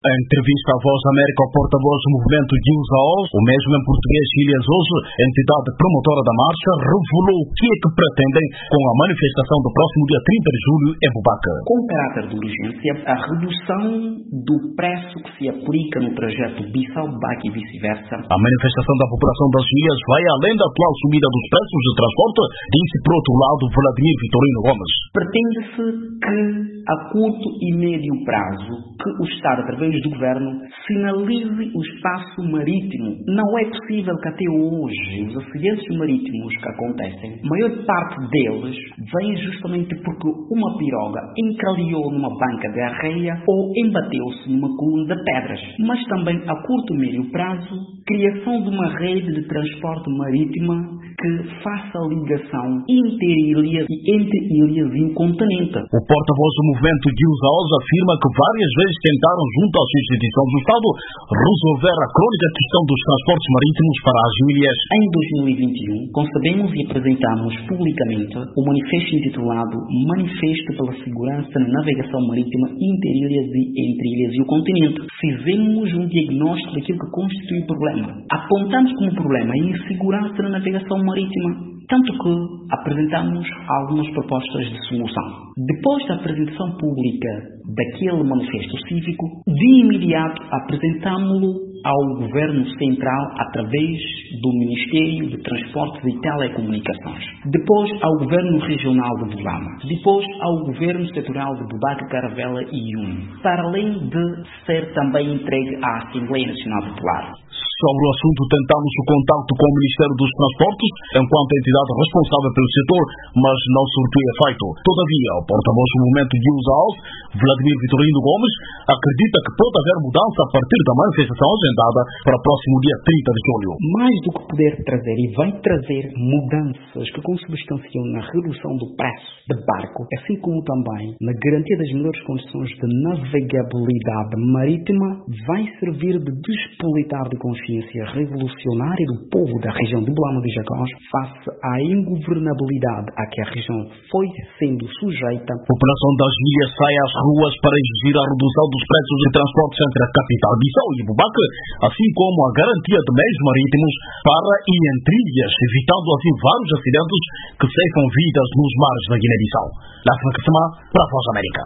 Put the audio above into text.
Em entrevista à Voz da América, o porta-voz do movimento Gilles Aos, o mesmo em português Ilhas hoje, entidade promotora da marcha, revelou o que é que pretendem com a manifestação do próximo dia 30 de julho em Bubaque. Com caráter de urgência, a redução do preço que se aplica no trajeto Bissau-Bubaque e vice-versa. A manifestação da população das ilhas vai além da atual subida dos preços de transporte, disse por outro lado Vladimir Vitorino Gomes. Pretende-se que a curto e médio prazo, que o Estado, através do Governo, sinalize o espaço marítimo. Não é possível que até hoje os acidentes marítimos que acontecem, a maior parte deles vem justamente porque uma piroga encalhou numa banca de areia ou embateu-se numa coluna de pedras. Mas também a curto e médio prazo, criação de uma rede de transporte marítima que faça a ligação entre ilhas e o continente. O porta-voz do movimento Gilles Aos afirma que várias vezes tentaram, junto às instituições do Estado, resolver a crônica questão dos transportes marítimos para as ilhas. Em 2021, concebemos e apresentamos publicamente o manifesto intitulado Manifesto pela Segurança na Navegação Marítima Interilhas e Entre Ilhas e o Continente. Fizemos um diagnóstico daquilo que constitui o problema. Apontamos como problema a insegurança na navegação marítima, tanto que apresentamos algumas propostas de solução. Depois da apresentação pública daquele manifesto cívico, de imediato apresentámo-lo ao Governo Central através do Ministério de Transportes e Telecomunicações, depois ao Governo Regional de Belama, depois ao Governo Setorial de Bubaque, Caravela e Iune, para além de ser também entregue à Assembleia Nacional Popular. Sobre o assunto, tentamos o contacto com o Ministério dos Transportes, enquanto entidade responsável pelo setor, mas não surtiu efeito. Todavia, o porta-voz do movimento Gilles Aos, Vladimir Vitorino Gomes, acredita que pode haver mudança a partir da manifestação agendada para o próximo dia 30 de julho. Mais do que poder trazer, e vai trazer mudanças que consubstanciam na redução do preço de barco, assim como também na garantia das melhores condições de navegabilidade marítima, vai servir de despolitar de consciência revolucionária do povo da região de Belama de Jacós face à ingovernabilidade a que a região foi sendo sujeita. A população das ilhas sai às ruas para exigir a redução dos preços de transportes entre a capital Bissau e Bubaque, assim como a garantia de meios marítimos para e entre ilhas, evitando assim vários acidentes que ceifam vidas nos mares da Guiné-Bissau. Lá para a Voz da América.